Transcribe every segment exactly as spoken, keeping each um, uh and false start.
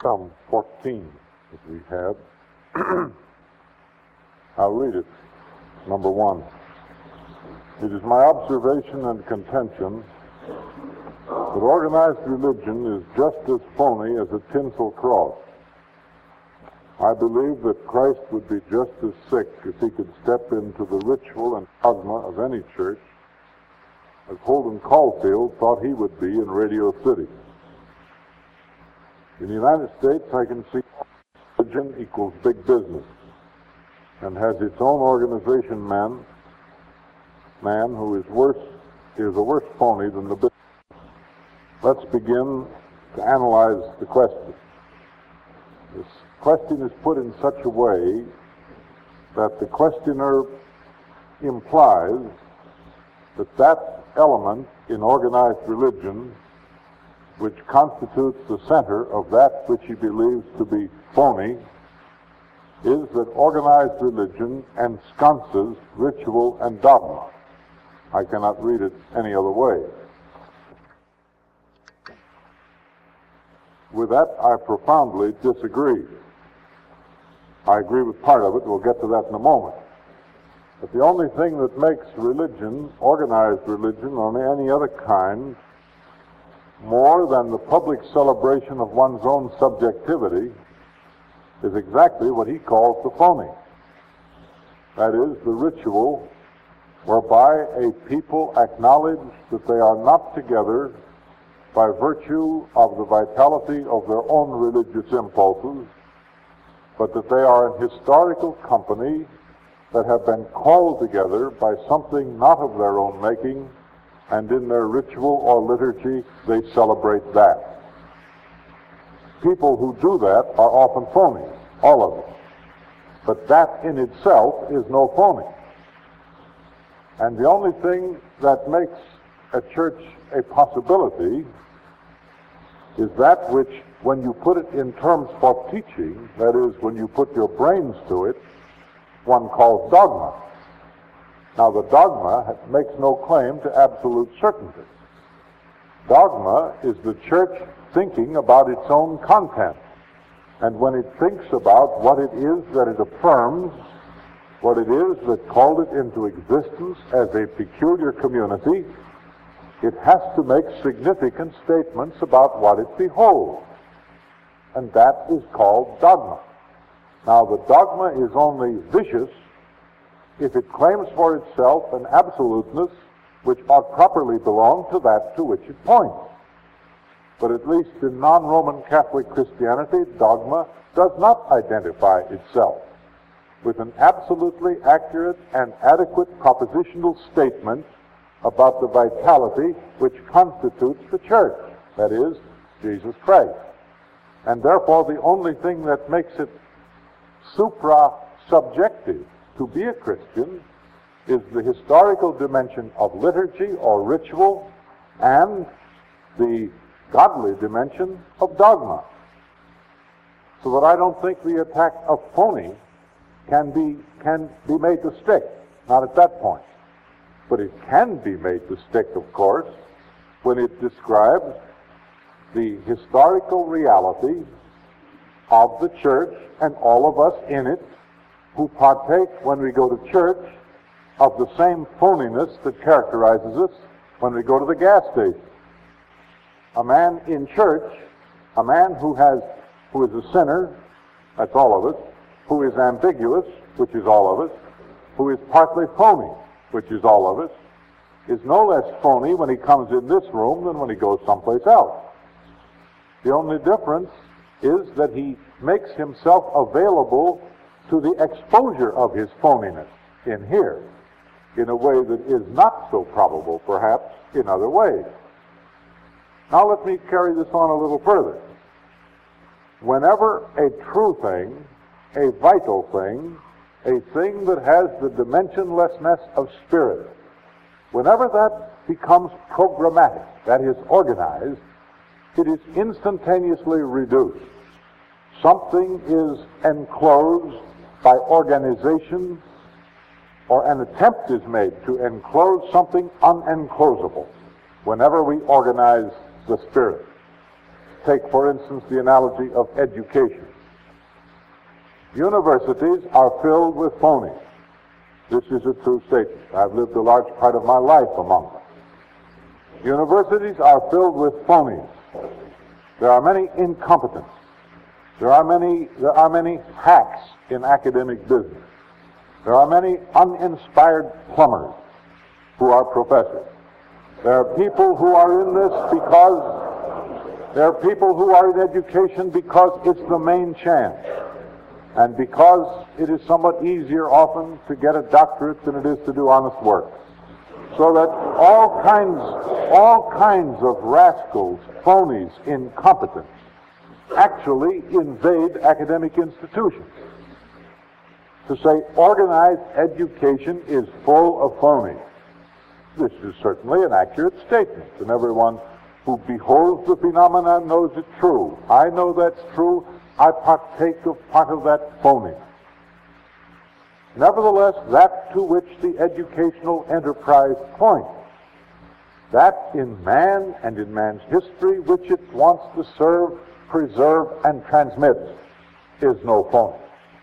Psalm fourteen that we have. I'll read it. Number one. It is my observation and contention that organized religion is just as phony as a tinsel cross. I believe that Christ would be just as sick if he could step into the ritual and dogma of any church as Holden Caulfield thought he would be in Radio City. In the United States, I can see religion equals big business and has its own organization man, man who is worse, is a worse phony than the business. Let's begin to analyze the question. This question is put in such a way that the questioner implies that that element in organized religion which constitutes the center of that which he believes to be phony is that organized religion ensconces ritual and dogma. I cannot read it any other way. With that, I profoundly disagree. I agree with part of it. We'll get to that in a moment. But the only thing that makes religion, organized religion, or any other kind, more than the public celebration of one's own subjectivity is exactly what he calls the phony. That is, the ritual whereby a people acknowledge that they are not together by virtue of the vitality of their own religious impulses, but that they are an historical company that have been called together by something not of their own making, and in their ritual or liturgy they celebrate that. People who do that are often phony, all of them. But that in itself is no phony. And the only thing that makes a church a possibility is that which, when you put it in terms for teaching, that is, when you put your brains to it, one calls dogma. Now, the dogma makes no claim to absolute certainty. Dogma is the church thinking about its own content. And when it thinks about what it is that it affirms, what it is that called it into existence as a peculiar community, it has to make significant statements about what it beholds. And that is called dogma. Now, the dogma is only vicious if it claims for itself an absoluteness which ought properly belong to that to which it points. But at least in non-Roman Catholic Christianity, dogma does not identify itself with an absolutely accurate and adequate propositional statement about the vitality which constitutes the church, that is, Jesus Christ. And therefore, the only thing that makes it supra-subjective to be a Christian is the historical dimension of liturgy or ritual and the godly dimension of dogma. So that I don't think the attack of phony can be, can be made to stick, not at that point. But it can be made to stick, of course, when it describes the historical reality of the church and all of us in it who partake, when we go to church, of the same phoniness that characterizes us when we go to the gas station. A man in church, a man who has, who is a sinner, that's all of us, who is ambiguous, which is all of us, who is partly phony, which is all of us, is no less phony when he comes in this room than when he goes someplace else. The only difference is that he makes himself available to the exposure of his phoniness in here in a way that is not so probable, perhaps, in other ways. Now let me carry this on a little further. Whenever a true thing, a vital thing, a thing that has the dimensionlessness of spirit, whenever that becomes programmatic, that is organized, it is instantaneously reduced. Something is enclosed by organization, or an attempt is made to enclose something unenclosable whenever we organize the spirit. take, for instance, the analogy of education. Universities are filled with phonies. This is a true statement. I've lived a large part of my life among them. Universities are filled with phonies. There are many incompetents. There are many, there are many hacks in academic business. There are many uninspired plumbers who are professors. There are people who are in this because, there are people who are in education because it's the main chance, and because it is somewhat easier often to get a doctorate than it is to do honest work. So that all kinds, all kinds of rascals, phonies, incompetents, actually invade academic institutions. To say organized education is full of phonies, this is certainly an accurate statement, and everyone who beholds the phenomenon knows it true. I know that's true. I partake of part of that phony. Nevertheless, that to which the educational enterprise points, that in man and in man's history which it wants to serve, preserve, and transmit, is no phony.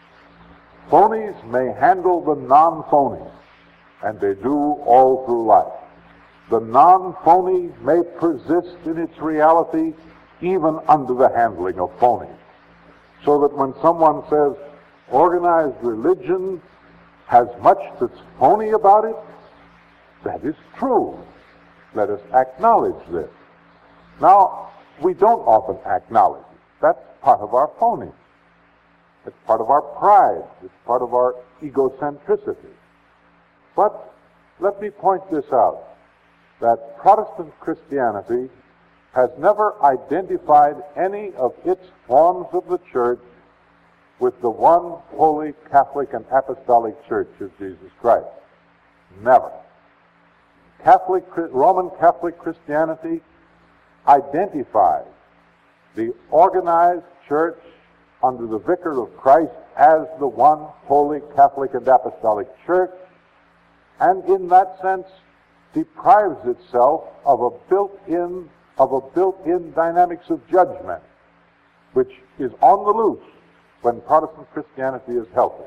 Phonies may handle the non-phony, and they do all through life. The non-phony may persist in its reality even under the handling of phonies. So that when someone says organized religion has much that's phony about it, that is true. Let us acknowledge this. Now, we don't often acknowledge it. That's part of our phony. It's part of our pride. It's part of our egocentricity. But let me point this out, that Protestant Christianity has never identified any of its forms of the church with the one holy Catholic and Apostolic Church of Jesus Christ. Never. Catholic, Roman Catholic Christianity identifies the organized church under the Vicar of Christ as the one holy Catholic and Apostolic Church, and in that sense deprives itself of a built-in of a built-in dynamics of judgment, which is on the loose when Protestant Christianity is healthy.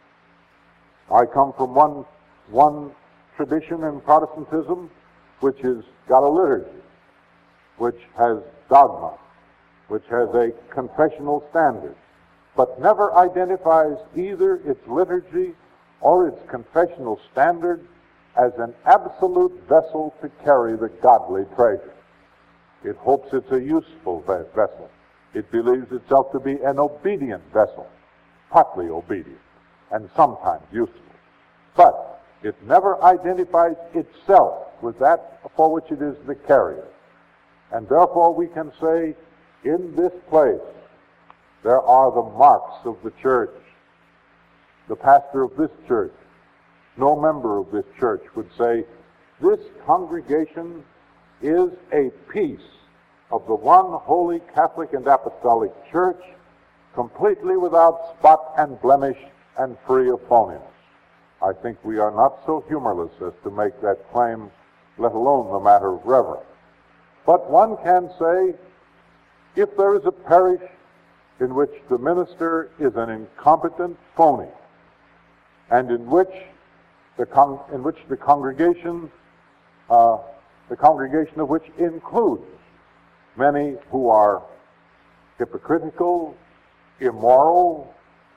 I come from one, one tradition in Protestantism which has got a liturgy, which has dogma, which has a confessional standard, but never identifies either its liturgy or its confessional standard as an absolute vessel to carry the godly treasure. It hopes it's a useful vessel. It believes itself to be an obedient vessel, partly obedient, and sometimes useful. But it never identifies itself with that for which it is the carrier. And therefore we can say, in this place, there are the marks of the church. The pastor of this church, no member of this church would say, this congregation is a piece of the one holy Catholic and Apostolic Church, completely without spot and blemish and free of phoniness. I think we are not so humorless as to make that claim, let alone the matter of reverence. But one can say, if there is a parish in which the minister is an incompetent phony, and in which the con- in which the congregation, uh, the congregation of which includes many who are hypocritical, immoral,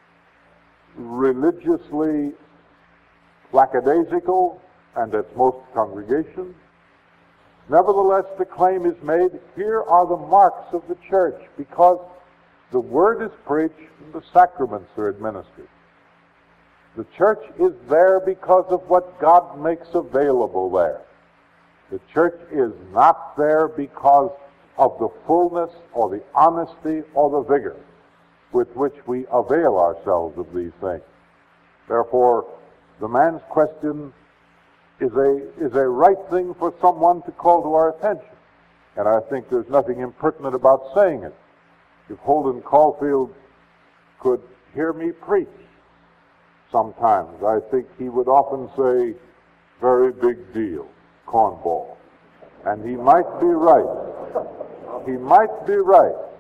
religiously lackadaisical, and that's most congregations, nevertheless the claim is made, here are the marks of the church, because the word is preached and the sacraments are administered. The church is there because of what God makes available there. The church is not there because of the fullness or the honesty or the vigor with which we avail ourselves of these things. Therefore, the man's question is a, is a right thing for someone to call to our attention. And I think there's nothing impertinent about saying it. If Holden Caulfield could hear me preach sometimes, I think he would often say, very big deal, cornball. And he might be right. He might be right.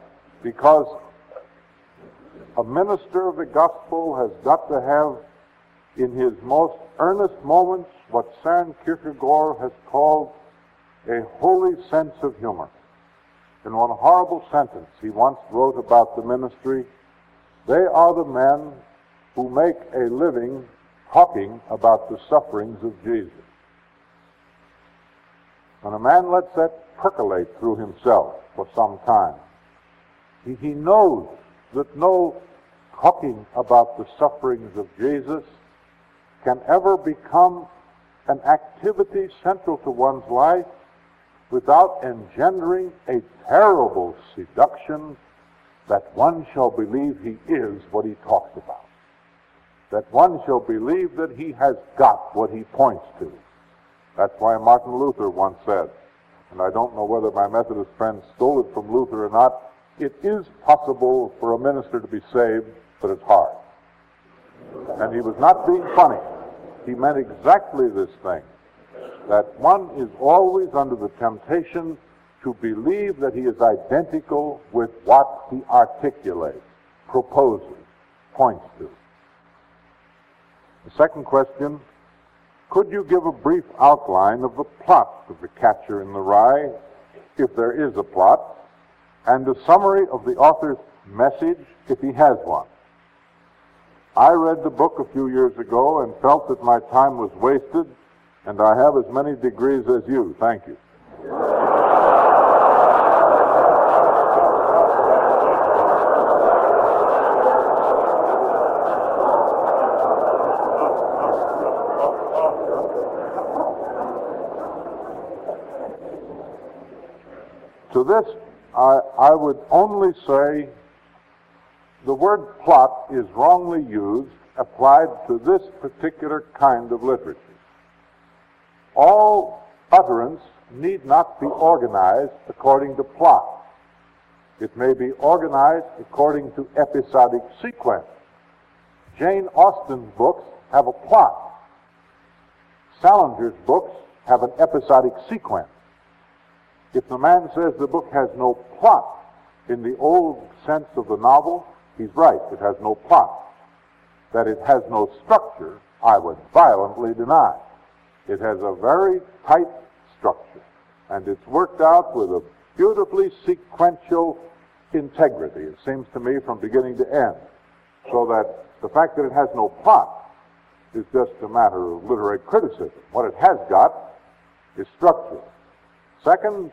because a minister of the gospel has got to have in his most earnest moments what Søren Kierkegaard has called a holy sense of humor. In one horrible sentence he once wrote about the ministry, "They are the men who make a living talking about the sufferings of Jesus." When a man lets that percolate through himself for some time, he, he knows that no talking about the sufferings of Jesus can ever become an activity central to one's life without engendering a terrible seduction that one shall believe he is what he talks about, that one shall believe that he has got what he points to. That's why Martin Luther once said, and I don't know whether my Methodist friends stole it from Luther or not, it is possible for a minister to be saved, but it's hard. And he was not being funny. He meant exactly this thing, that one is always under the temptation to believe that he is identical with what he articulates, proposes, points to. The second question, could you give a brief outline of the plot of The Catcher in the Rye, if there is a plot, and a summary of the author's message, if he has one? I read the book a few years ago and felt that my time was wasted, and I have as many degrees as you. Thank you. To this, I, I would only say the word plot is wrongly used, applied to this particular kind of literature. All utterance need not be organized according to plot. It may be organized according to episodic sequence. Jane Austen's books have a plot. Salinger's books have an episodic sequence. If the man says the book has no plot in the old sense of the novel, he's right, it has no plot. That it has no structure, I would violently deny. It has a very tight structure, and it's worked out with a beautifully sequential integrity, it seems to me, from beginning to end. So that the fact that it has no plot is just a matter of literary criticism. What it has got is structure. Second,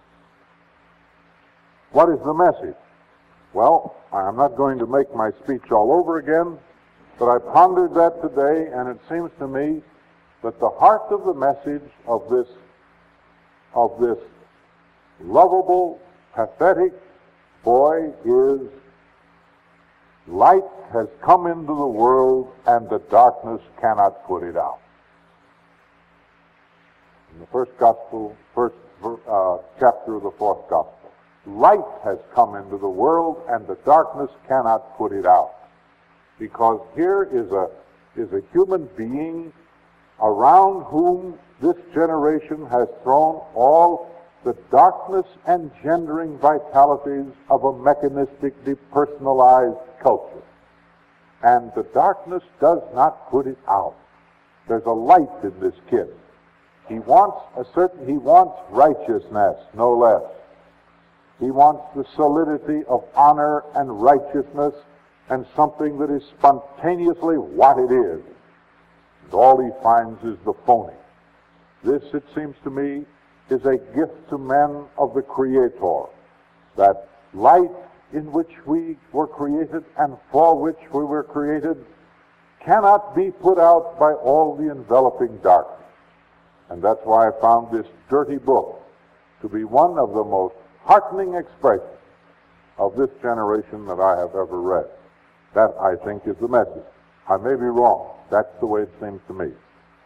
what is the message? Well, I'm not going to make my speech all over again, but I pondered that today, and it seems to me that the heart of the message of this, of this lovable, pathetic boy is, light has come into the world, and the darkness cannot put it out. In the first gospel, first uh, chapter of the fourth gospel. Light has come into the world, and the darkness cannot put it out. Because here is a, is a human being around whom this generation has thrown all the darkness engendering vitalities of a mechanistic, depersonalized culture. And the darkness does not put it out. There's a light in this kid. He wants a certain, he wants righteousness, no less. He wants the solidity of honor and righteousness and something that is spontaneously what it is. And all he finds is the phony. This, it seems to me, is a gift to men of the Creator. That light in which we were created and for which we were created cannot be put out by all the enveloping darkness. And that's why I found this dirty book to be one of the most heartening expressions of this generation that I have ever read. That, I think, is the message. I may be wrong. That's the way it seems to me.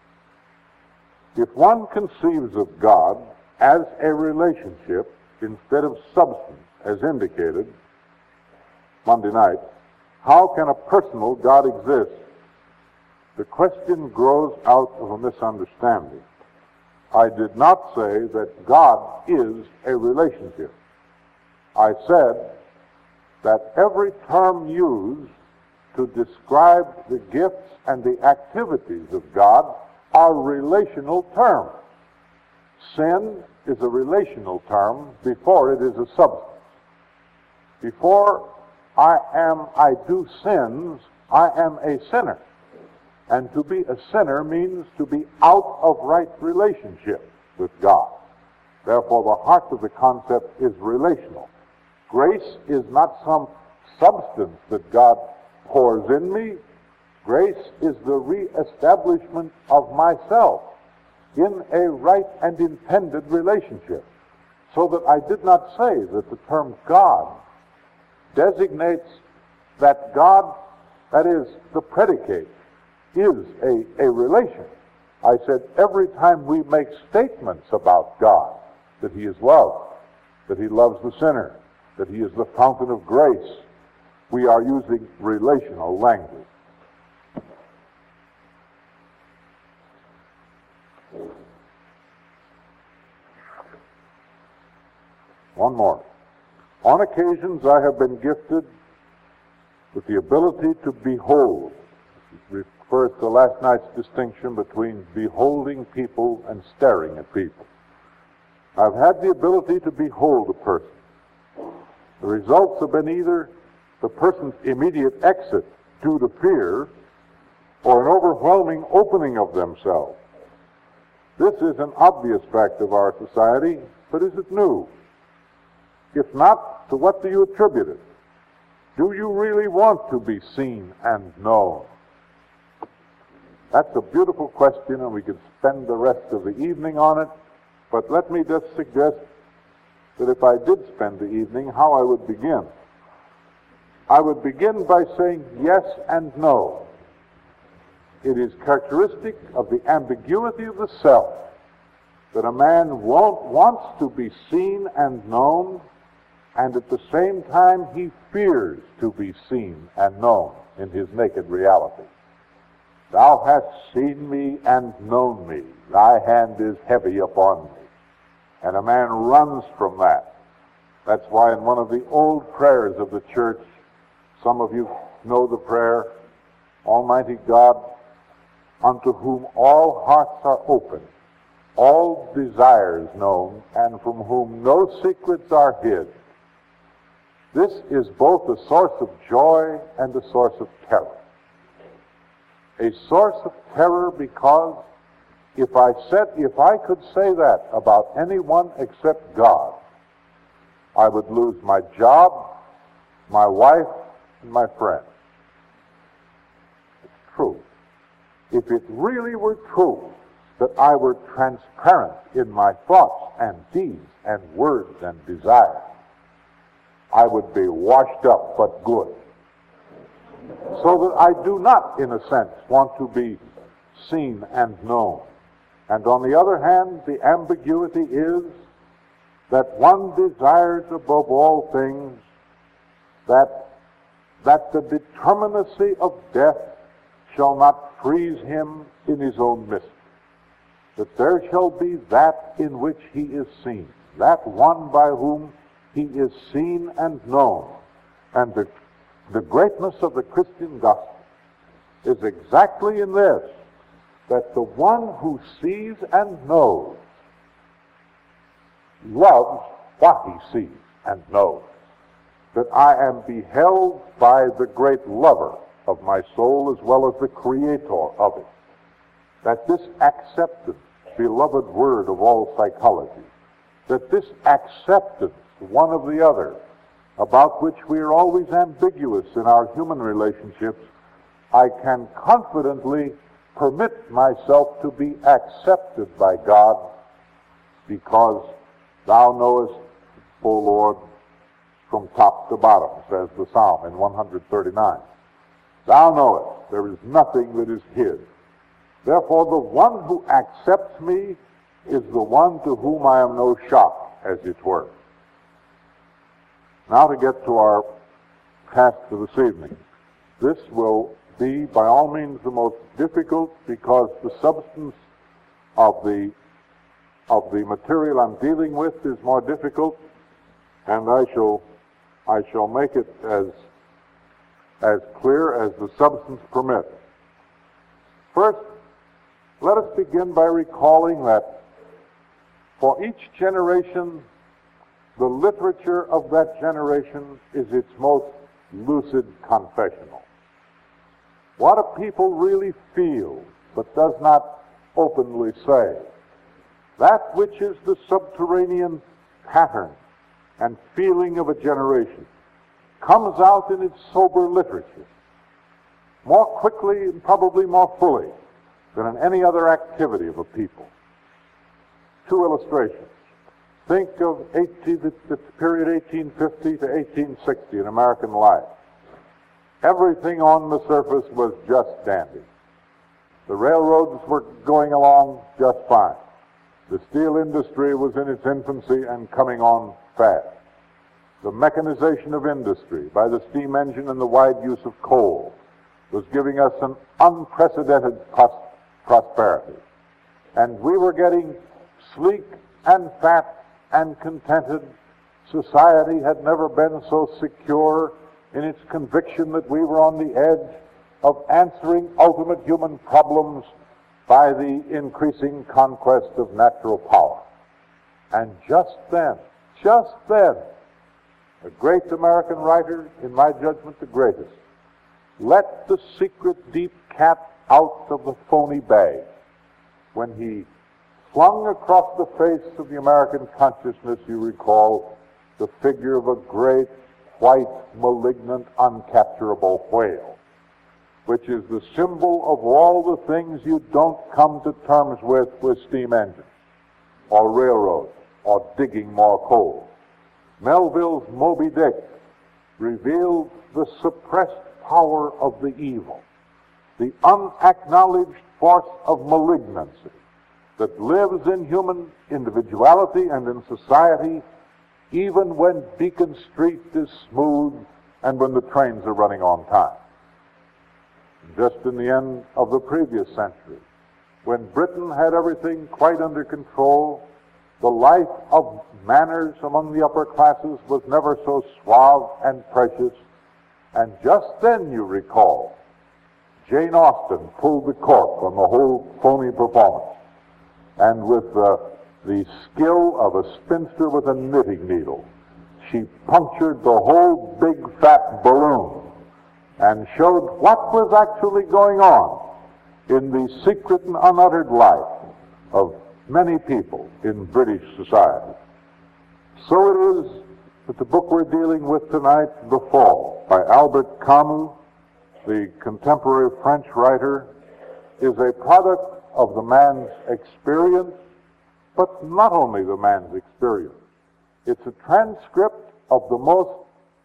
If one conceives of God as a relationship instead of substance, as indicated Monday night, how can a personal God exist? The question grows out of a misunderstanding. I did not say that God is a relationship. I said that every term used to describe the gifts and the activities of God are relational terms. Sin is a relational term before it is a substance. Before I am, I do sins, I am a sinner. And to be a sinner means to be out of right relationship with God. Therefore, the heart of the concept is relational. Grace is not some substance that God pours in me. Grace is the reestablishment of myself in a right and intended relationship. So that I did not say that the term God designates that God, that is, the predicate, is a, a relation. I said every time we make statements about God, that he is love, that he loves the sinner, that he is the fountain of grace, we are using relational language. One more. On occasions I have been gifted with the ability to behold. It refers to last night's distinction between beholding people and staring at people. I've had the ability to behold a person. The results have been either the person's immediate exit due to fear or an overwhelming opening of themselves. This is an obvious fact of our society, but is it new? If not, to what do you attribute it? Do you really want to be seen and known? That's a beautiful question, and we could spend the rest of the evening on it, but let me just suggest that if I did spend the evening, how I would begin. I would begin by saying yes and no. It is characteristic of the ambiguity of the self that a man won't, wants to be seen and known, and at the same time he fears to be seen and known in his naked reality. Thou hast seen me and known me. Thy hand is heavy upon me. And a man runs from that. That's why in one of the old prayers of the church, some of you know the prayer, Almighty God, unto whom all hearts are open, all desires known, and from whom no secrets are hid. This is both a source of joy and a source of terror. A source of terror because if I said, if I could say that about anyone except God, I would lose my job, my wife, and my friends. It's true. If it really were true that I were transparent in my thoughts and deeds and words and desires, I would be washed up but good. So that I do not, in a sense, want to be seen and known. And on the other hand, the ambiguity is that one desires above all things that, that the determinacy of death shall not freeze him in his own mystery. That there shall be that in which he is seen, that one by whom he is seen and known. And the, the greatness of the Christian gospel is exactly in this, that the one who sees and knows loves what he sees and knows. That I am beheld by the great lover of my soul as well as the creator of it. That this acceptance, beloved word of all psychology, that this acceptance, one of the other, about which we are always ambiguous in our human relationships, I can confidently permit myself to be accepted by God, because thou knowest, O Lord, from top to bottom, says the Psalm in one thirty-nine. Thou knowest, there is nothing that is hid. Therefore, the one who accepts me is the one to whom I am no shock, as it were. Now to get to our task for this evening. This will be, by all means, the most difficult, because the substance of the of the material I'm dealing with is more difficult, and I shall I shall make it as, as clear as the substance permits. First, let us begin by recalling that for each generation, the literature of that generation is its most lucid confessional. What a people really feel, but does not openly say. That which is the subterranean pattern and feeling of a generation comes out in its sober literature more quickly and probably more fully than in any other activity of a people. Two illustrations. Think of eighteen, the, the period eighteen fifty to eighteen sixty in American life. Everything on the surface was just dandy. The railroads were going along just fine. The steel industry was in its infancy and coming on fast. The mechanization of industry by the steam engine and the wide use of coal was giving us an unprecedented pros- prosperity. And we were getting sleek and fat and contented. Society had never been so secure in its conviction that we were on the edge of answering ultimate human problems by the increasing conquest of natural power. And just then, just then, a great American writer, in my judgment the greatest, let the secret deep cat out of the phony bag when he flung across the face of the American consciousness, you recall, the figure of a great, white, malignant, uncapturable whale, which is the symbol of all the things you don't come to terms with with steam engines, or railroads, or digging more coal. Melville's Moby Dick revealed the suppressed power of the evil, the unacknowledged force of malignancy that lives in human individuality and in society, even when Beacon Street is smooth and when the trains are running on time. Just in the end of the previous century, when Britain had everything quite under control, the life of manners among the upper classes was never so suave and precious. And just then, you recall, Jane Austen pulled the cork on the whole phony performance. And with uh, the skill of a spinster with a knitting needle, she punctured the whole big fat balloon and showed what was actually going on in the secret and unuttered life of many people in British society. So it is that the book we're dealing with tonight, The Fall, by Albert Camus, the contemporary French writer, is a product of the man's experience, but not only the man's experience. It's a transcript of the most,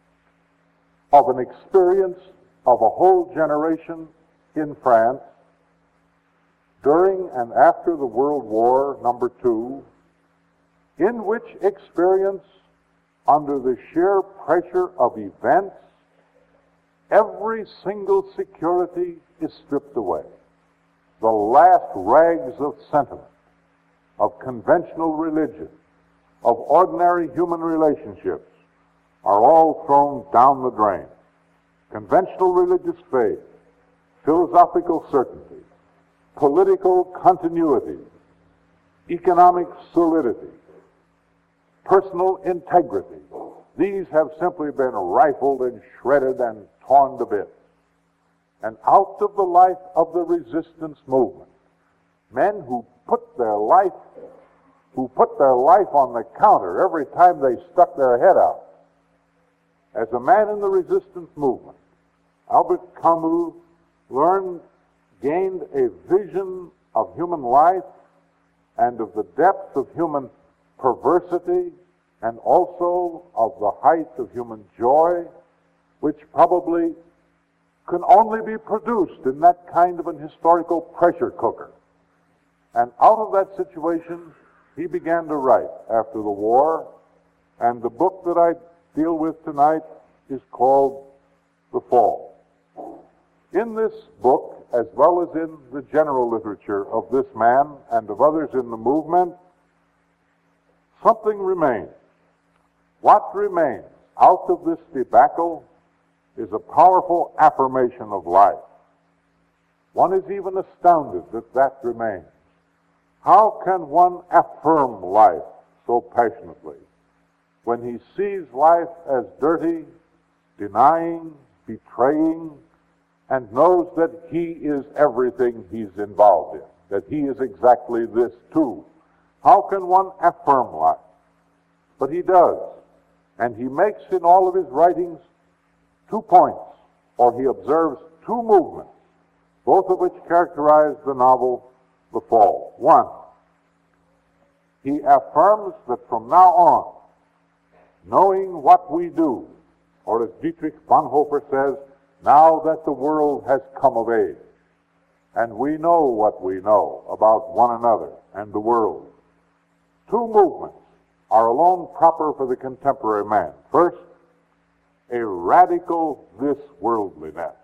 of an experience of a whole generation in France during and after the World War Number Two, in which experience, under the sheer pressure of events, every single security is stripped away. The last rags of sentiment, of conventional religion, of ordinary human relationships are all thrown down the drain. Conventional religious faith, philosophical certainty, political continuity, economic solidity, personal integrity, these have simply been rifled and shredded and torn to bits. And out of the life of the resistance movement, men who put their life, who put their life on the counter every time they stuck their head out. As a man in the resistance movement, Albert Camus learned, gained a vision of human life and of the depth of human perversity and also of the height of human joy, which probably can only be produced in that kind of an historical pressure cooker. And out of that situation, he began to write after the war, and the book that I deal with tonight is called The Fall. In this book, as well as in the general literature of this man and of others in the movement, something remains. What remains out of this debacle is a powerful affirmation of life. One is even astounded that that remains. How can one affirm life so passionately when he sees life as dirty, denying, betraying, and knows that he is everything he's involved in, that he is exactly this too? How can one affirm life? But he does. And he makes in all of his writings two points, or he observes two movements, both of which characterize the novel The Fall. One, he affirms that from now on, knowing what we do, or as Dietrich Bonhoeffer says, now that the world has come of age, and we know what we know about one another and the world, two movements are alone proper for the contemporary man. First, a radical this-worldliness.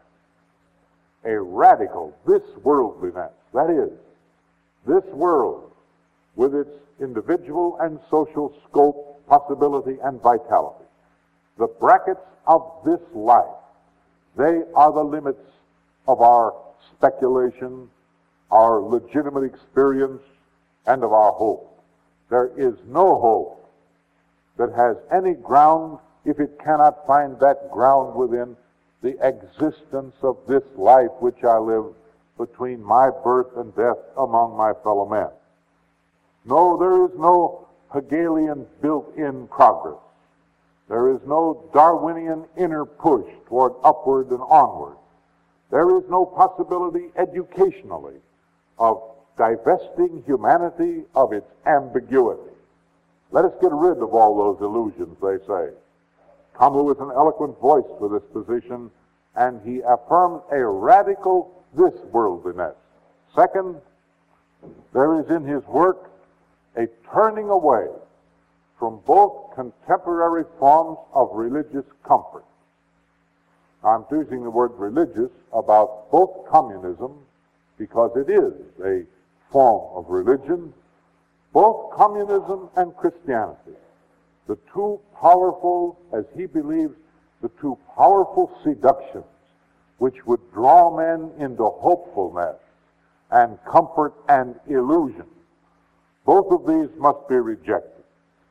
A radical this-worldliness. That is, this world, with its individual and social scope, possibility, and vitality, the brackets of this life, they are the limits of our speculation, our legitimate experience, and of our hope. There is no hope that has any ground if it cannot find that ground within the existence of this life which I live between my birth and death among my fellow men. No, there is no Hegelian built-in progress. There is no Darwinian inner push toward upward and onward. There is no possibility educationally of divesting humanity of its ambiguity. Let us get rid of all those illusions, they say. Camus is an eloquent voice for this position, and he affirms a radical this-worldliness. Second, there is in his work a turning away from both contemporary forms of religious comfort. I'm using the word religious about both communism, because it is a form of religion, both communism and Christianity, the two powerful, as he believes, the two powerful seductions which would draw men into hopefulness and comfort and illusion. Both of these must be rejected.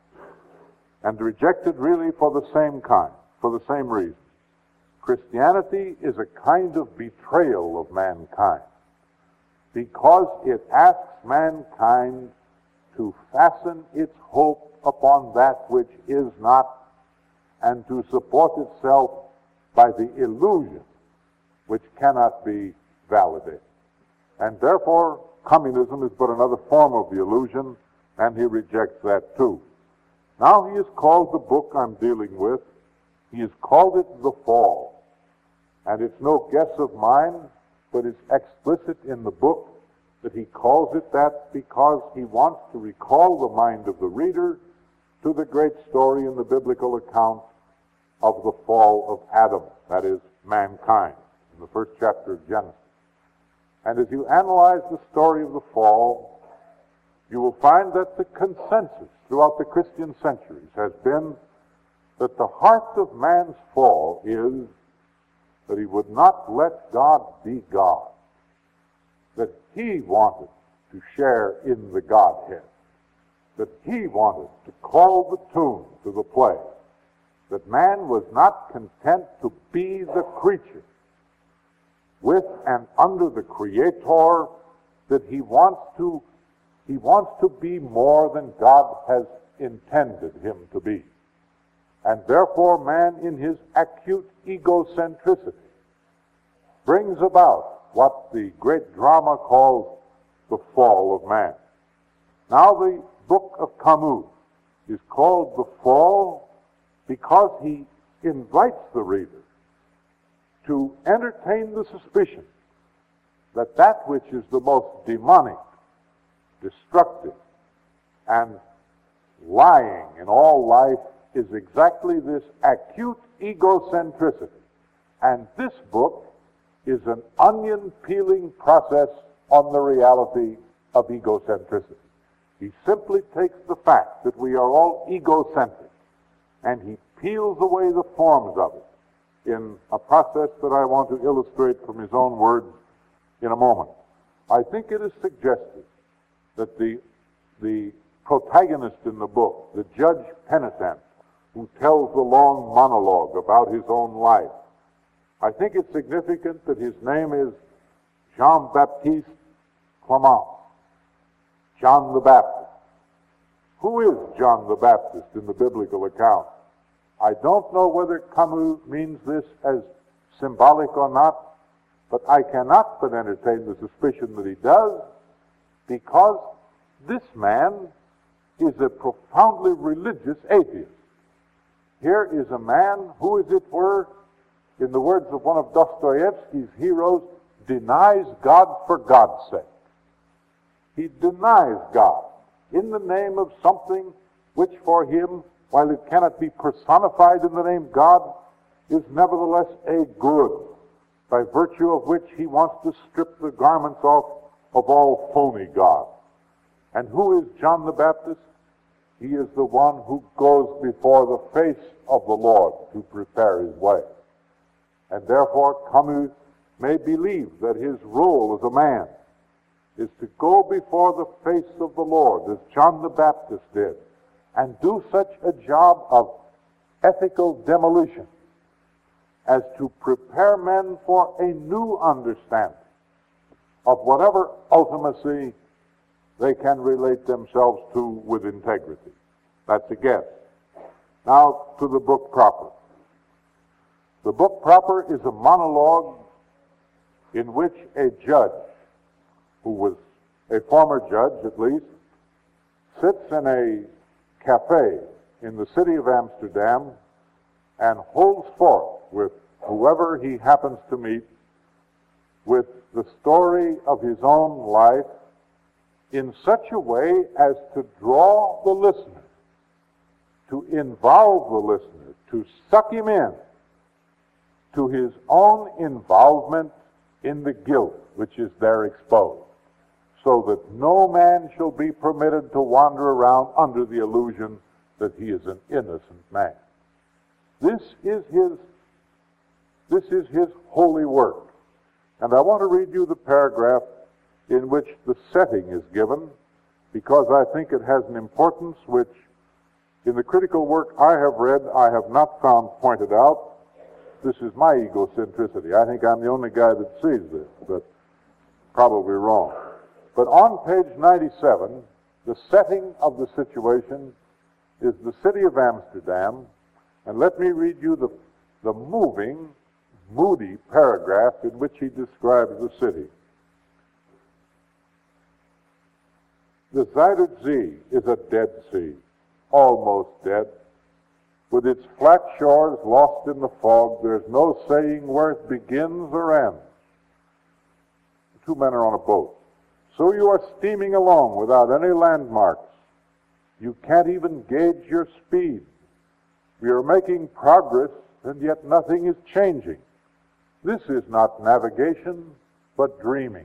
And rejected really for the same kind, for the same reason. Christianity is a kind of betrayal of mankind, because it asks mankind to fasten its hope upon that which is not, and to support itself by the illusion which cannot be validated. And therefore, communism is but another form of the illusion, and he rejects that too. Now he has called the book I'm dealing with, he has called it The Fall. And it's no guess of mine, but it's explicit in the book that he calls it that because he wants to recall the mind of the reader to the great story in the biblical account of the fall of Adam, that is, mankind, in the first chapter of Genesis. And as you analyze the story of the fall, you will find that the consensus throughout the Christian centuries has been that the heart of man's fall is that he would not let God be God, that he wanted to share in the Godhead, that he wanted to call the tune to the play, that man was not content to be the creature with and under the Creator, that he wants to he wants to be more than God has intended him to be. And therefore man, in his acute egocentricity, brings about what the great drama calls the fall of man. Now the book of Camus is called The Fall because he invites the reader to entertain the suspicion that that which is the most demonic, destructive, and lying in all life is exactly this acute egocentricity. And this book is an onion-peeling process on the reality of egocentricity. He simply takes the fact that we are all egocentric, and he peels away the forms of it in a process that I want to illustrate from his own words in a moment. I think it is suggested that the, the protagonist in the book, the judge penitent, who tells the long monologue about his own life, I think it's significant that his name is Jean-Baptiste Clement, John the Baptist. Who is John the Baptist in the biblical account? I don't know whether Camus means this as symbolic or not, but I cannot but entertain the suspicion that he does, because this man is a profoundly religious atheist. Here is a man who, as it were, in the words of one of Dostoevsky's heroes, denies God for God's sake. He denies God in the name of something which for him, while it cannot be personified in the name God, is nevertheless a good, by virtue of which he wants to strip the garments off of all phony God. And who is John the Baptist? He is the one who goes before the face of the Lord to prepare his way. And therefore Camus may believe that his role as a man is to go before the face of the Lord, as John the Baptist did, and do such a job of ethical demolition as to prepare men for a new understanding of whatever ultimacy they can relate themselves to with integrity. That's a guess. Now to the book proper. The book proper is a monologue in which a judge, who was a former judge at least, sits in a cafe in the city of Amsterdam and holds forth with whoever he happens to meet with the story of his own life in such a way as to draw the listener, to involve the listener, to suck him in to his own involvement in the guilt which is there exposed, so that no man shall be permitted to wander around under the illusion that he is an innocent man. This is his, this is his holy work. And I want to read you the paragraph in which the setting is given, because I think it has an importance which, in the critical work I have read, I have not found pointed out. This is my egocentricity. I think I'm the only guy that sees this, but probably wrong. But on page ninety-seven, the setting of the situation is the city of Amsterdam, and let me read you the, the moving, moody paragraph in which he describes the city. The Zuiderzee is a dead sea, almost dead. With its flat shores lost in the fog, there's no saying where it begins or ends. Two men are on a boat. So you are steaming along without any landmarks. You can't even gauge your speed. We are making progress, and yet nothing is changing. This is not navigation, but dreaming.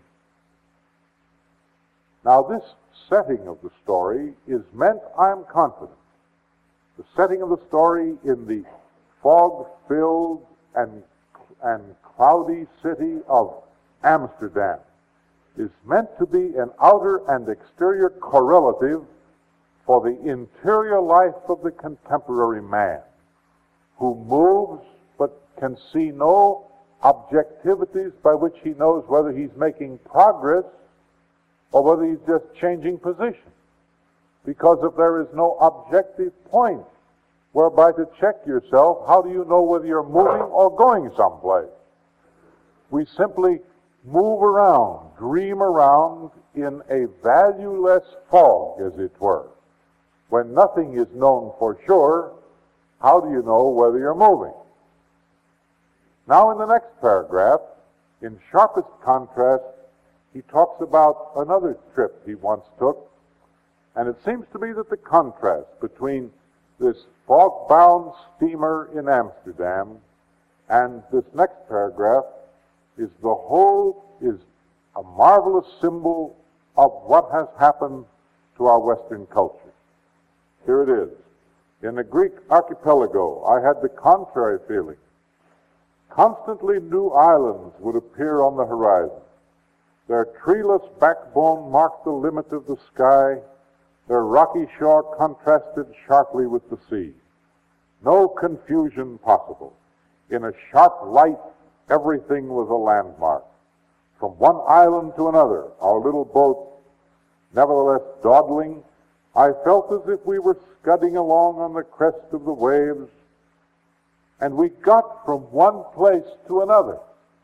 Now, this setting of the story is meant, I'm confident, the setting of the story in the fog-filled and, and cloudy city of Amsterdam is meant to be an outer and exterior correlative for the interior life of the contemporary man, who moves but can see no objectivities by which he knows whether he's making progress or whether he's just changing position. Because if there is no objective point whereby to check yourself, how do you know whether you're moving or going someplace? We simply move around, dream around in a valueless fog, as it were. When nothing is known for sure, how do you know whether you're moving? Now in the next paragraph, in sharpest contrast, he talks about another trip he once took, and it seems to me that the contrast between this fog-bound steamer in Amsterdam and this next paragraph is the whole, is a marvelous symbol of what has happened to our Western culture. Here it is. In the Greek archipelago, I had the contrary feeling. Constantly new islands would appear on the horizon. Their treeless backbone marked the limit of the sky. Their rocky shore contrasted sharply with the sea. No confusion possible. In a sharp light, everything was a landmark. From one island to another, our little boat, nevertheless dawdling, I felt as if we were scudding along on the crest of the waves, and we got from one place to another.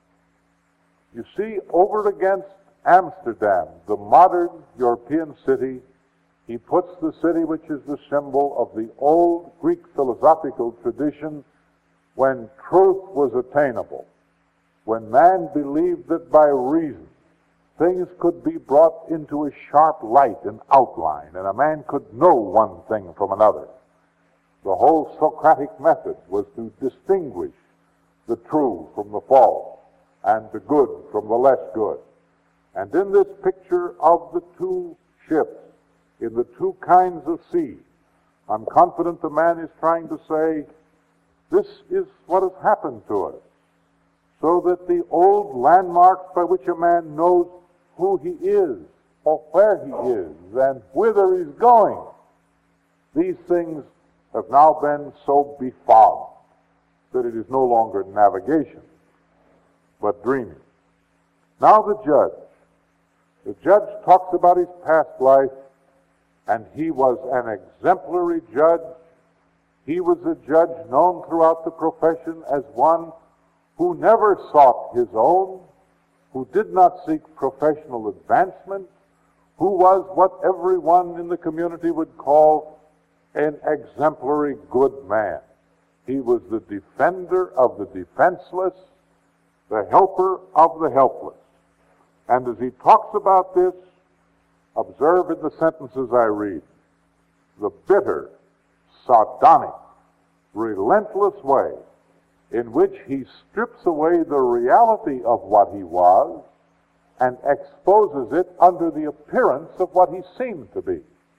You see, over against Amsterdam, the modern European city, he puts the city which is the symbol of the old Greek philosophical tradition when truth was attainable, when man believed that by reason things could be brought into a sharp light and outline, and a man could know one thing from another. The whole Socratic method was to distinguish the true from the false, and the good from the less good. And in this picture of the two ships, in the two kinds of sea, I'm confident the man is trying to say, this is what has happened to us, so that the old landmarks by which a man knows who he is, or where he is, and whither he's going, these things have now been so befogged that it is no longer navigation, but dreaming. Now the judge. The judge talks about his past life, and he was an exemplary judge. He was a judge known throughout the profession as one who never sought his own, who did not seek professional advancement, who was what everyone in the community would call an exemplary good man. He was the defender of the defenseless, the helper of the helpless. And as he talks about this, observe in the sentences I read, the bitter, sardonic, relentless way in which he strips away the reality of what he was and exposes it under the appearance of what he seemed to be.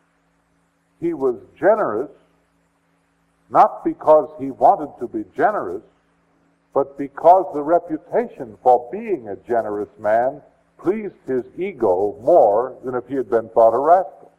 He was generous, not because he wanted to be generous, but because the reputation for being a generous man pleased his ego more than if he had been thought a rascal.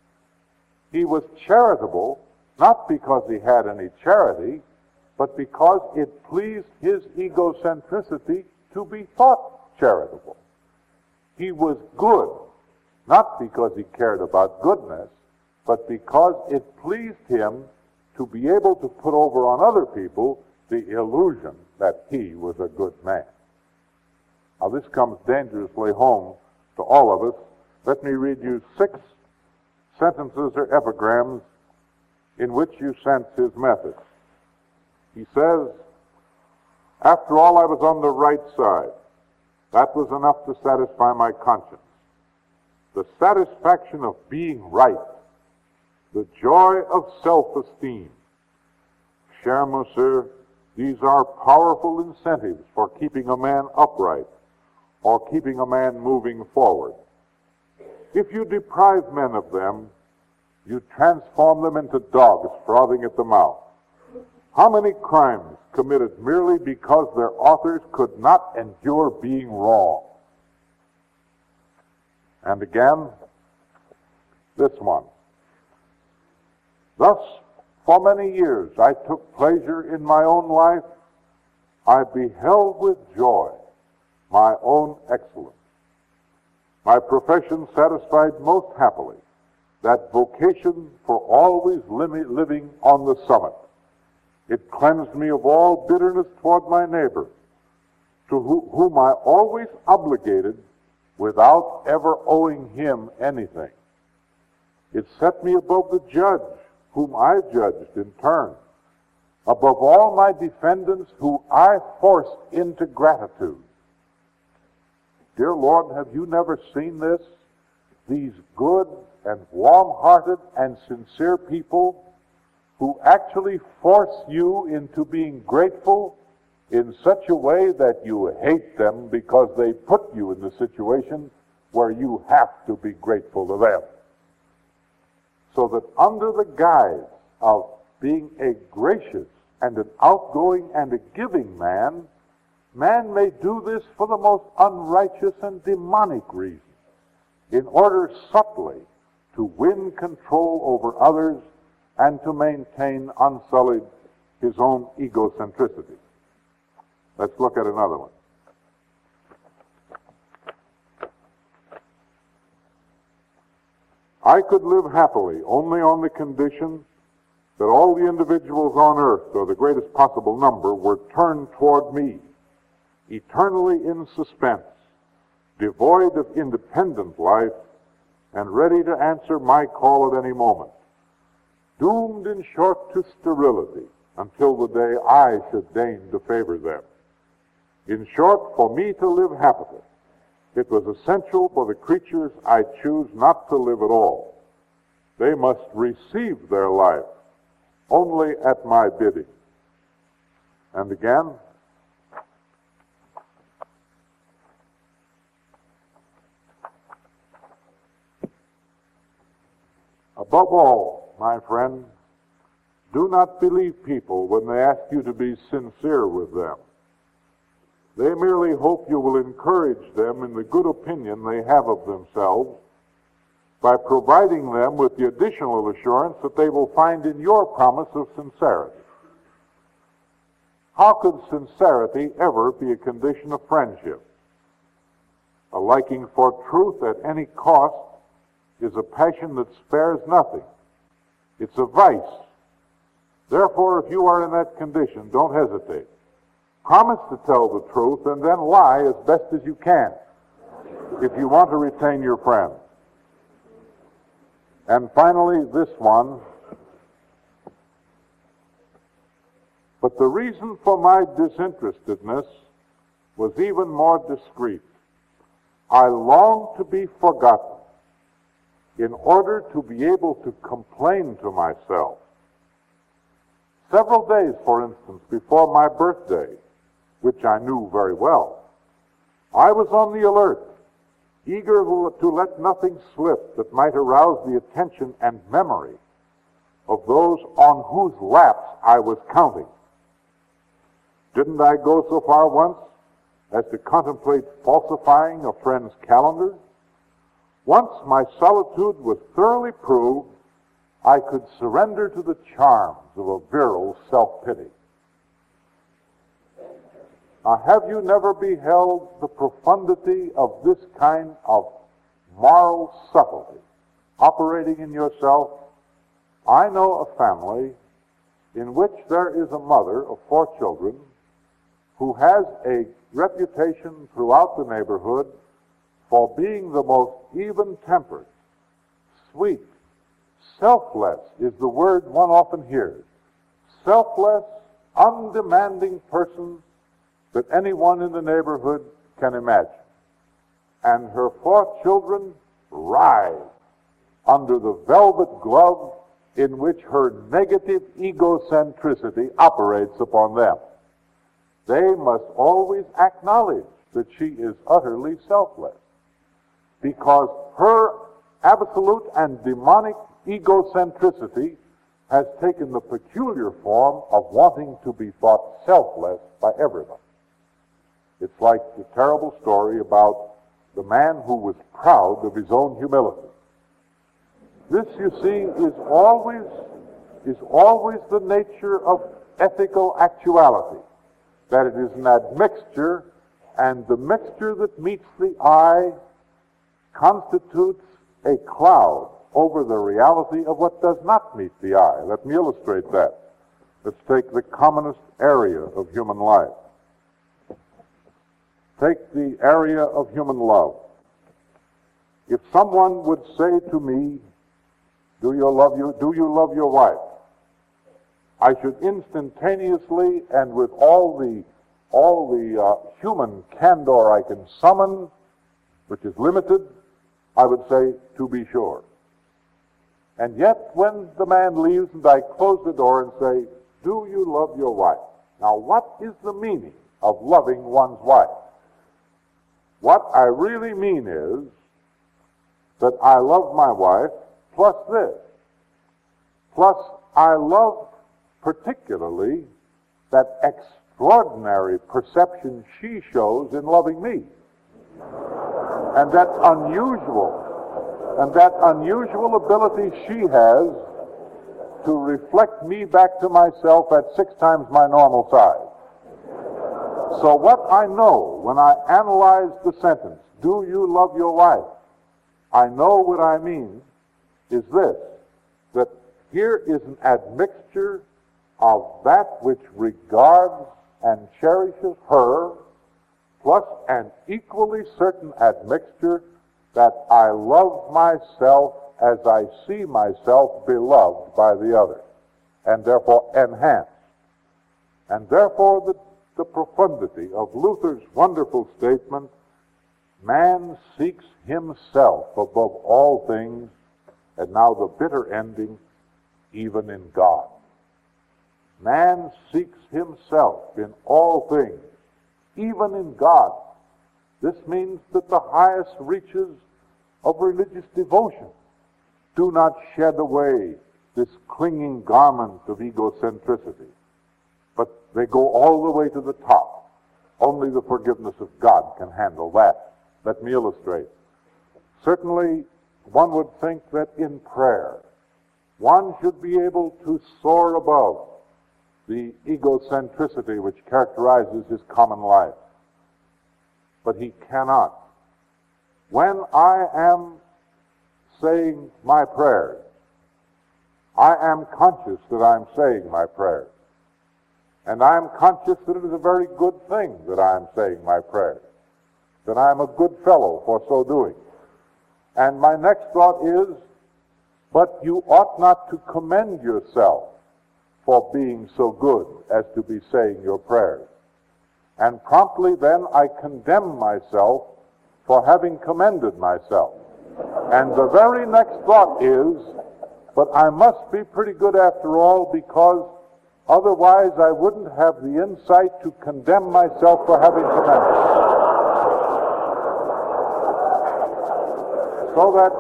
He was charitable, not because he had any charity, but because it pleased his egocentricity to be thought charitable. He was good, not because he cared about goodness, but because it pleased him to be able to put over on other people the illusion that he was a good man. Now this comes dangerously home to all of us. Let me read you six sentences or epigrams in which you sense his method. He says, after all, I was on the right side. That was enough to satisfy my conscience. The satisfaction of being right, the joy of self-esteem. Cher monsieur, these are powerful incentives for keeping a man upright or keeping a man moving forward. If you deprive men of them, you transform them into dogs frothing at the mouth. How many crimes committed merely because their authors could not endure being wrong? And again, this one. Thus, for many years, I took pleasure in my own life. I beheld with joy my own excellence. My profession satisfied most happily that vocation for always living on the summit. It cleansed me of all bitterness toward my neighbor, to whom I always obligated without ever owing him anything. It set me above the judge, whom I judged in turn, above all my defendants, who I forced into gratitude. Dear Lord, have you never seen this? These good and warm-hearted and sincere people who actually force you into being grateful in such a way that you hate them because they put you in the situation where you have to be grateful to them. So that under the guise of being a gracious and an outgoing and a giving man, man may do this for the most unrighteous and demonic reasons, in order subtly to win control over others and to maintain unsullied his own egocentricity. Let's look at another one. I could live happily only on the condition that all the individuals on earth, or the greatest possible number, were turned toward me, eternally in suspense, devoid of independent life, and ready to answer my call at any moment, doomed in short to sterility until the day I should deign to favor them. In short, for me to live happily, it was essential for the creatures I choose not to live at all. They must receive their life only at my bidding. And again, above all, my friend, do not believe people when they ask you to be sincere with them. They merely hope you will encourage them in the good opinion they have of themselves by providing them with the additional assurance that they will find in your promise of sincerity. How could sincerity ever be a condition of friendship? A liking for truth at any cost is a passion that spares nothing. It's a vice. Therefore, if you are in that condition, don't hesitate. Promise to tell the truth and then lie as best as you can if you want to retain your friend. And finally, this one. But the reason for my disinterestedness was even more discreet. I longed to be forgotten in order to be able to complain to myself. Several days, for instance, before my birthday, which I knew very well, I was on the alert, eager to let nothing slip that might arouse the attention and memory of those on whose laps I was counting. Didn't I go so far once as to contemplate falsifying a friend's calendar? Once my solitude was thoroughly proved, I could surrender to the charms of a virile self-pity. Now, have you never beheld the profundity of this kind of moral subtlety operating in yourself? I know a family in which there is a mother of four children who has a reputation throughout the neighborhood for being the most even-tempered, sweet, selfless is the word one often hears. Selfless, undemanding person that anyone in the neighborhood can imagine. And her four children writhe under the velvet glove in which her negative egocentricity operates upon them. They must always acknowledge that she is utterly selfless, because her absolute and demonic egocentricity has taken the peculiar form of wanting to be thought selfless by everyone. It's like the terrible story about the man who was proud of his own humility. This, you see, is always, is always the nature of ethical actuality, that it is an admixture, and the mixture that meets the eye constitutes a cloud over the reality of what does not meet the eye. Let me illustrate that. Let's take the commonest area of human life. Take the area of human love. If someone would say to me, do you love you, do you love your wife? I should instantaneously and with all the all the uh, human candor I can summon, which is limited, I would say, to be sure. And yet, when the man leaves and I close the door and say, do you love your wife? Now, what is the meaning of loving one's wife? What I really mean is that I love my wife plus this. Plus, I love particularly that extraordinary perception she shows in loving me. And that unusual, and that unusual ability she has to reflect me back to myself at six times my normal size. So what I know when I analyze the sentence, do you love your wife? I know what I mean is this, that here is an admixture of that which regards and cherishes her, plus an equally certain admixture that I love myself as I see myself beloved by the other, and therefore enhanced. And therefore the, the profundity of Luther's wonderful statement, man seeks himself above all things, and now the bitter ending, even in God. Man seeks himself in all things, even in God. This means that the highest reaches of religious devotion do not shed away this clinging garment of egocentricity, but they go all the way to the top. Only the forgiveness of God can handle that. Let me illustrate. Certainly, one would think that in prayer, one should be able to soar above the egocentricity which characterizes his common life. But he cannot. When I am saying my prayers, I am conscious that I'm saying my prayers. And I'm conscious that it is a very good thing that I'm saying my prayers, that I'm a good fellow for so doing. And my next thought is, but you ought not to commend yourself for being so good as to be saying your prayers. And promptly then I condemn myself for having commended myself. And the very next thought is, but I must be pretty good after all, because otherwise I wouldn't have the insight to condemn myself for having commended. So that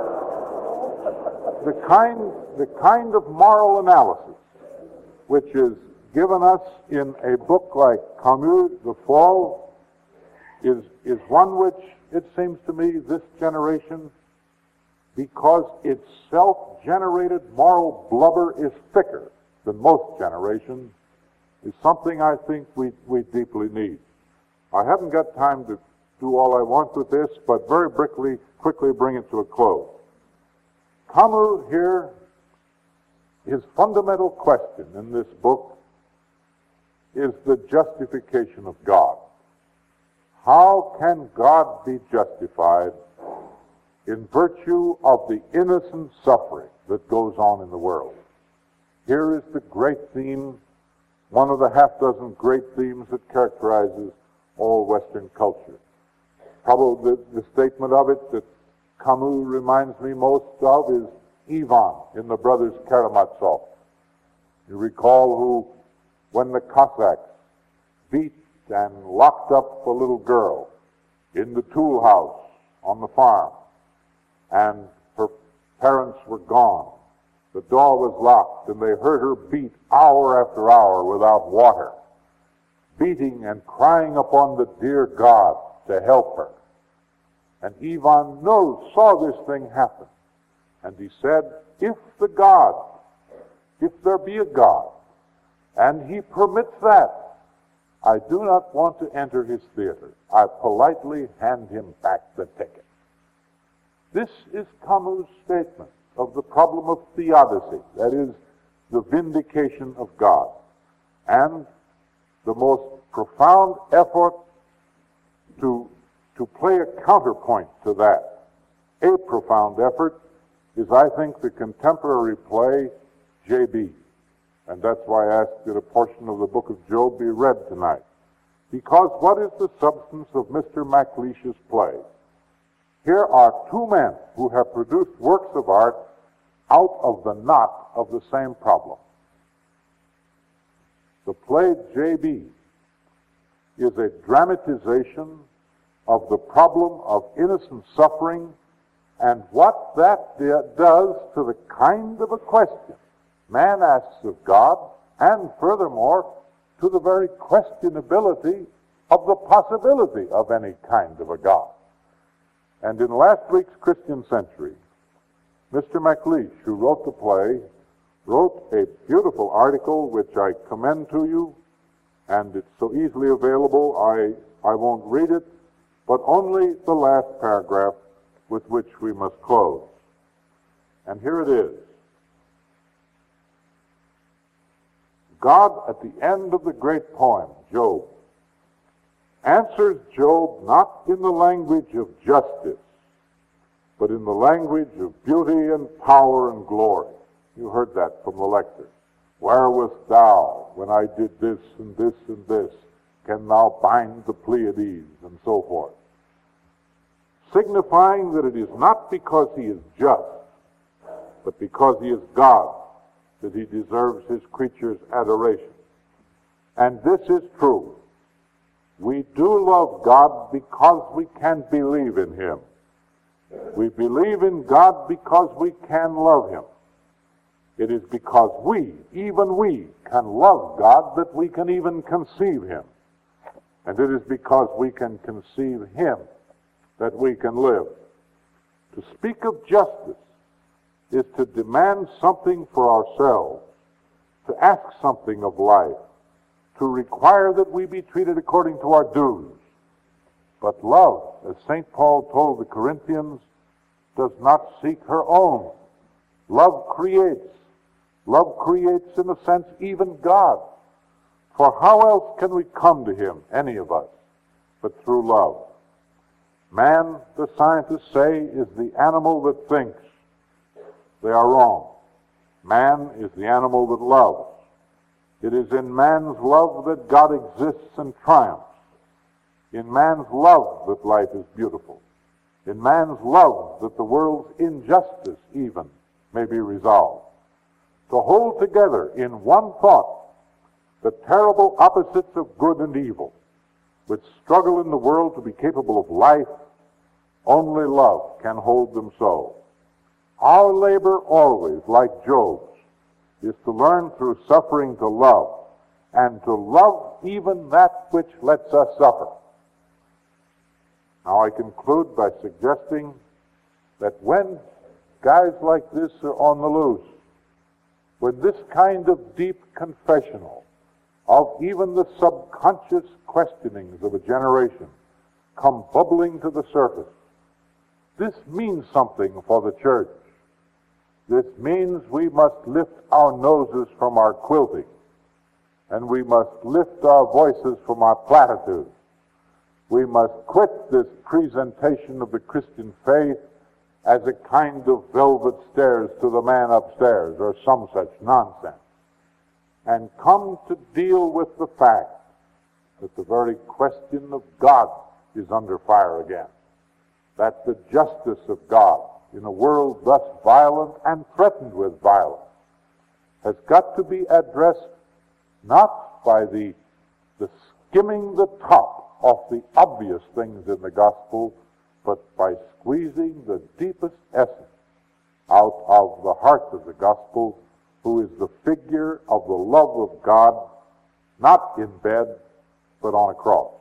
the kind, the kind of moral analysis which is given us in a book like Camus' The Fall is, is one which, it seems to me, this generation, because its self-generated moral blubber is thicker than most generations, is something I think we, we deeply need. I haven't got time to do all I want with this, but very quickly, quickly bring it to a close. Camus here, his fundamental question in this book is the justification of God. How can God be justified in virtue of the innocent suffering that goes on in the world? Here is the great theme, one of the half dozen great themes that characterizes all Western culture. Probably the, the statement of it that Camus reminds me most of is Ivan in the Brothers Karamazov. You recall who, when the Cossacks beat and locked up a little girl in the tool house on the farm, and her parents were gone, the door was locked, and they heard her beat hour after hour without water, beating and crying upon the dear God to help her. And Ivan knows, saw this thing happen. And he said, if the God, if there be a God, and he permits that, I do not want to enter his theater. I politely hand him back the ticket. This is Camus' statement of the problem of theodicy, that is, the vindication of God. And the most profound effort to, to play a counterpoint to that, a profound effort, is, I think, the contemporary play, J B And that's why I asked that a portion of the book of Job be read tonight. Because what is the substance of Mister MacLeish's play? Here are two men who have produced works of art out of the knot of the same problem. The play J B is a dramatization of the problem of innocent suffering and what that does to the kind of a question man asks of God and furthermore, to the very questionability of the possibility of any kind of a God. And in last week's Christian Century, Mister MacLeish, who wrote the play, wrote a beautiful article which I commend to you, and it's so easily available, I, I won't read it, but only the last paragraph with which we must close. And here it is. God, at the end of the great poem, Job, answers Job not in the language of justice, but in the language of beauty and power and glory. You heard that from the lector. Where wast thou when I did this and this and this? Can thou bind the Pleiades? And so forth. Signifying that it is not because he is just, but because he is God, that he deserves his creatures' adoration. And this is true. We do love God because we can believe in him. We believe in God because we can love him. It is because we, even we, can love God that we can even conceive him. And it is because we can conceive him that we can live. To speak of justice is to demand something for ourselves, to ask something of life, to require that we be treated according to our dues. But love, as Saint Paul told the Corinthians, does not seek her own. Love creates. Love creates, in a sense, even God. For how else can we come to him, any of us, but through love? Man, the scientists say, is the animal that thinks. They are wrong. Man is the animal that loves. It is in man's love that God exists and triumphs. In man's love that life is beautiful. In man's love that the world's injustice even may be resolved. To hold together in one thought the terrible opposites of good and evil, which struggle in the world to be capable of life, only love can hold them so. Our labor always, like Job's, is to learn through suffering to love, and to love even that which lets us suffer. Now I conclude by suggesting that when guys like this are on the loose, when this kind of deep confessional of even the subconscious questionings of a generation come bubbling to the surface, this means something for the church. This means we must lift our noses from our quilting, and we must lift our voices from our platitudes. We must quit this presentation of the Christian faith as a kind of velvet stairs to the man upstairs, or some such nonsense, and come to deal with the fact that the very question of God is under fire again, that the justice of God in a world thus violent and threatened with violence has got to be addressed not by the, the skimming the top off the obvious things in the gospel, but by squeezing the deepest essence out of the heart of the gospel, who is the figure of the love of God, not in bed, but on a cross.